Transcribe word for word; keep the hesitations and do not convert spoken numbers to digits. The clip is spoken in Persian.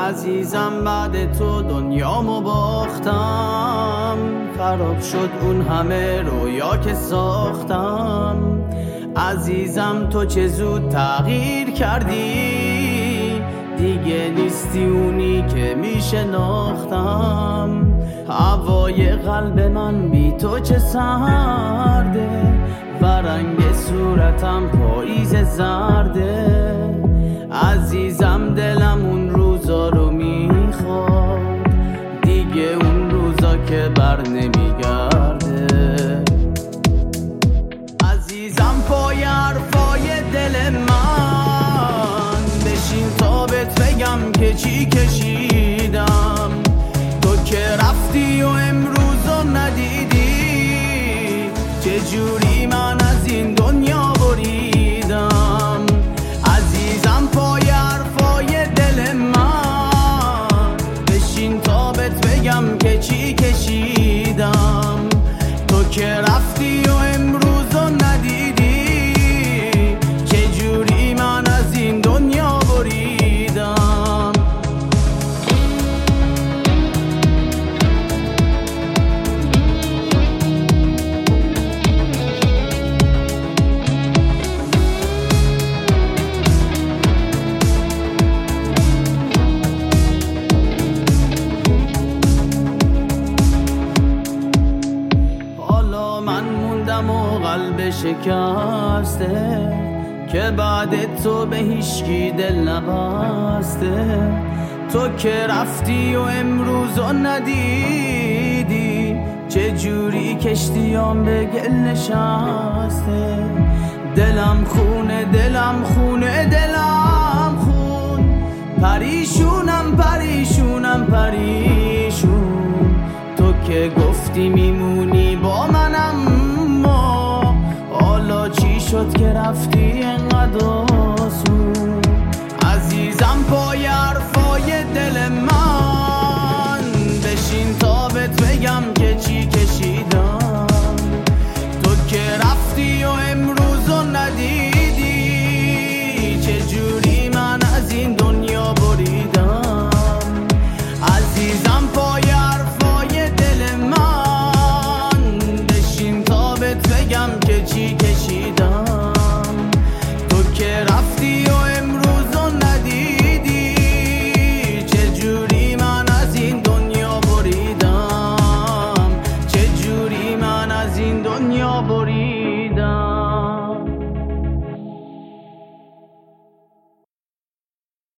عزیزم بعد تو دنیامو باختم، خراب شد اون همه رویا که ساختم. عزیزم تو چه زود تغییر کردی، دیگه نیستی اونی که میشناختم. هوای قلب من بی تو چه سرده، و رنگ صورتم پاییز زرده. عزیزم دلم اون روزا رو میخواد، دیگه اون روزا که بر نمیگرده. عزیزم پای حرفای دل من بشین تا بهت بگم که چی کشیدم. تو که رفتی و امروزو ندیدی، چجوری من از این دنیا بریدم. عزیزم پای حرفای دل من بشین تا بهت بگم که چی کشیدم. تو که رفتی و امروزو ندیدی، چجوری من از این دنیا بریدم. و قلب شکسته که بعد تو به هیچکی دل نبسته. تو که رفتی و امروزو ندیدی، چه جوری کشتیام به گل نشسته. دلم خونه دلم خونه دلم خون، پریشونم پریشونم پریشون. تو که گفتی میمونی با منم، حالا چی شد که رفتی انقدر آسون. عزیزم پای حرفای دل من بشین تا بهت بگم که چی کشیدم. تو که رفتی و امروزو ندیدی، چجوری من از این دنیا بریدم. عزیزم پای حرفای دل من بشین تا بهت بگم که چی کشیدم. تو که رفتی و امروزو ندیدی، چجوری من از این دنیا بریدم. چجوری من از این دنیا بریدم.